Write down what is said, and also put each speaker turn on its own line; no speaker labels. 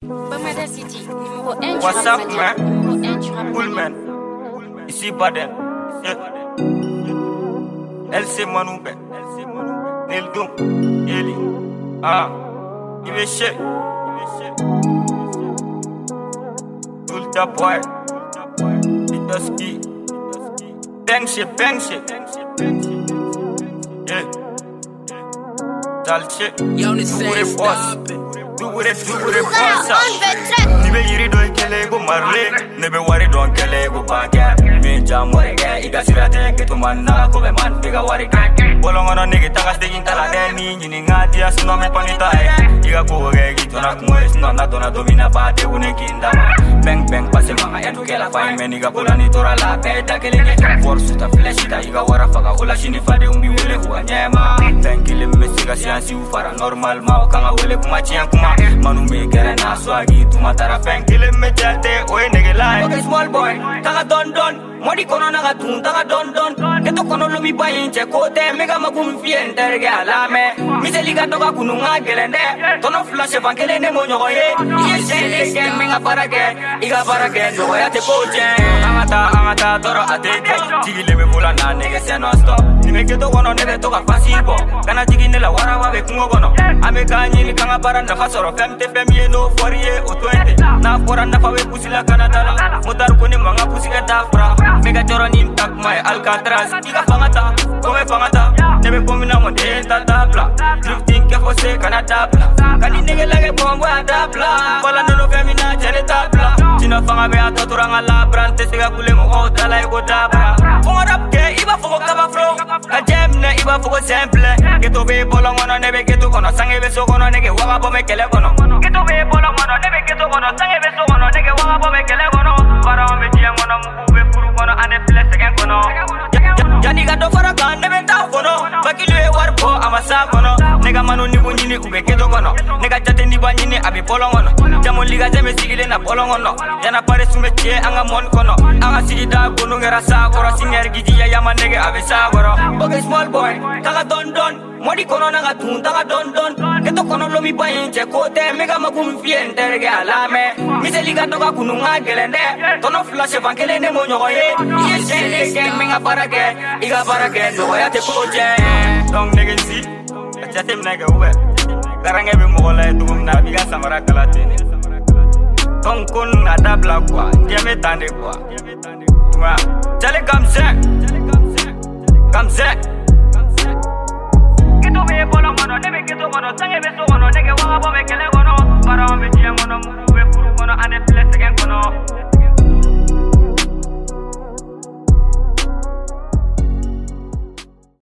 What's up, man? Cool, man. Ici, Baden. LC Manoube. Nildum. Eli. Il est shit. Ulta boy. Itoski. Bang shit. Yeah. Tal shit.
Yo, this is
boss. Do with it, boss. Nibe yiri do kele go marle, nebe wari don kele go bagya. Me jamore ga iga sirate ke tumanna ko be man biga wari ga. Bolongono nige tagas de intala de ni ngadi asno me panita e. Iga ko ga gitu na kues no na dona domina ba de une kinda. Bang pase manga ya tukela fa me niga polani tora la beta kele ke. Force ta flash ta iga wara faga ula shini fa de umbi wele huwa nyema. Thank you me siga siansi ufara normal ma kanga wele kuma chian kuma. Manu me kere na swagi tuma tara fen kile me jate oye nege lai. Okay small boy, taga don modi kono naga tun taga don keto kono lomi bayin che kote mega magum fien terge alame. Mise liga toga kununga gelende tono flash van kele ne mo nyogo ye. Ye sele ke menga parage iga parage no ya te poche. Angata toro ateke tigile me bola na nege se no stop. Ni me keto kono nebe toga fasibo kana tigine la wara wa be kungo kono. Ame kanyi ni kanga para na fasoro femte femye no forie o 20 na fora na fa we pusila kanatala mutar kuni manga pusika tafra mega joro ni tak mai alcatraz iga fangata come fangata nebe pomina mo de tabla drifting ke fose kana tabla kani nege lage bombo tabla bala no femina jere tabla tina fanga be atoturanga la brante siga kule mo o dala ego tabla fo rap ke iba fo kaba fro ka jemne iba fo simple ke to be bolongono nebe ke to kono sange be so kono nege waga bo me kele kono ke to be bolongono nebe ke to kono sange be so kono nege waga bo me kele kono para me tie kono mu be furu kono ane flex again kono yani ga do fara kan nebe ta kono bakile war bo amasa kono nega manu ni ko nyini ube ke to kono nega jate ni ba nyini abi bolongono jamo liga jame sigile na bolongono yana pare sume tie anga mon kono anga sigida kono ngera sa koro singer gidi ya yama nege abi sa koro okay small boy taga don modi kono naga tun taga don keto kono lomi bayin che kote mega magum fien terge alame mise liga toga kununga gelende tono flash van kele ne mo nyogo ye ye sele ke menga parage iga parage no ya te poche dong nege si jate nege uwe garange be mo la dum na biga samara kalatene ton kun na dabla kwa jeme tande kwa wa chale kamse Keto be bolo mono nebe keto mono sange be so mono nege waga bo me kele kono para me tie mono